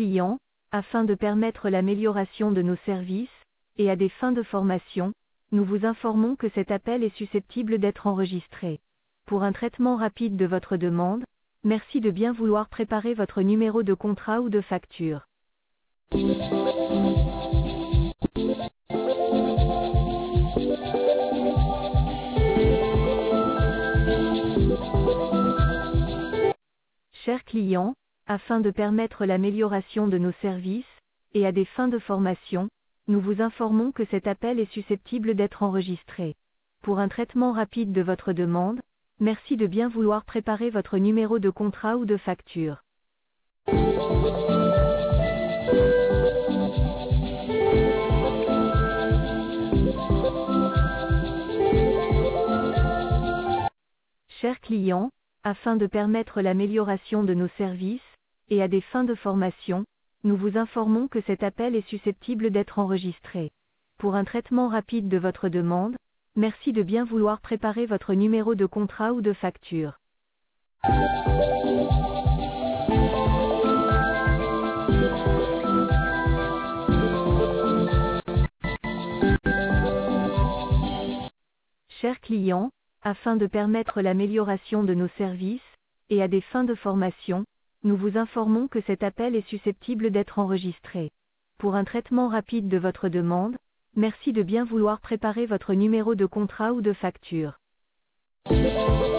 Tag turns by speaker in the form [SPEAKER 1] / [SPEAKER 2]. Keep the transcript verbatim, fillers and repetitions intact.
[SPEAKER 1] client, afin de permettre l'amélioration de nos services, et à des fins de formation, nous vous informons que cet appel est susceptible d'être enregistré. Pour un traitement rapide de votre demande, merci de bien vouloir préparer votre numéro de contrat ou de facture. Chers clients, afin de permettre l'amélioration de nos services, et à des fins de formation, nous vous informons que cet appel est susceptible d'être enregistré. Pour un traitement rapide de votre demande, merci de bien vouloir préparer votre numéro de contrat ou de facture. Chers clients, afin de permettre l'amélioration de nos services, et à des fins de formation, nous vous informons que cet appel est susceptible d'être enregistré. Pour un traitement rapide de votre demande, merci de bien vouloir préparer votre numéro de contrat ou de facture. Chers clients, afin de permettre l'amélioration de nos services, et à des fins de formation, nous vous informons que cet appel est susceptible d'être enregistré. Pour un traitement rapide de votre demande, merci de bien vouloir préparer votre numéro de contrat ou de facture.